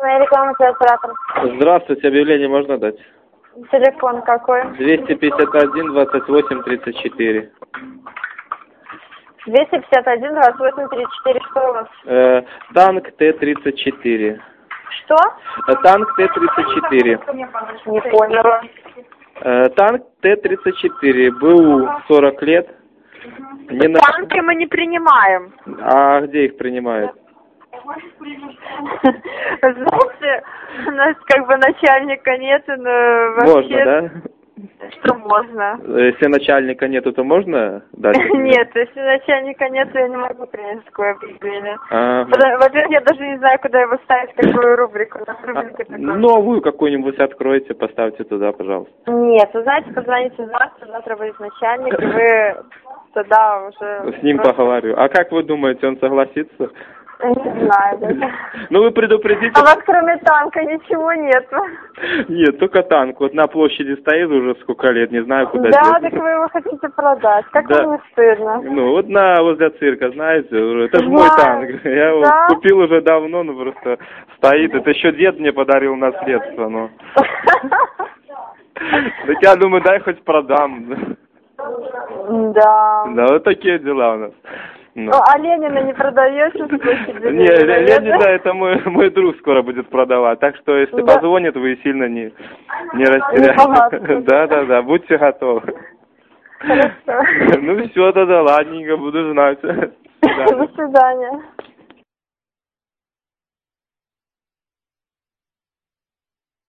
Моя реклама оператор. Здравствуйте, объявление можно дать? Телефон какой? 251 28 34. 251 28 34. Что у вас? Танк Т-34. Что? Танк Т-34. Не поняла. Танк Т-34. БУ 40 лет. Не на... Танки мы не принимаем. А где их принимают? Знаете, у нас как бы начальника нет, но вообще... Можно, да? Что можно? Если начальника нету, то можно дать? Нет, если начальника нет, я не могу принять такое объявление. Ага. Во-первых, я даже не знаю, куда его ставить, какую рубрику. Новую какую-нибудь откройте, поставьте туда, пожалуйста. Нет, вы знаете, позвоните завтра будет начальник, и вы тогда уже... С ним поговорю. А как вы думаете, он согласится? Не знаю даже. Ну вы предупредите... А у вас кроме танка ничего нету? Нет, только танк. Вот на площади стоит уже сколько лет, не знаю, куда Да, деть. так вы его хотите продать. Как Да. вам не стыдно? Ну, вот возле цирка, знаете, это же мой танк. Я его купил уже давно, но просто стоит. Это еще дед мне подарил наследство, но... Так я думаю, дай хоть продам. Да. Да, вот такие дела у нас. Ну, а Ленина не продаете? Не, Ленина, это мой друг скоро будет продавать. Так что, если позвонит, вы сильно не растеряйтесь. Да, будьте готовы. Хорошо. Ну все, тогда ладненько, буду знать. До свидания.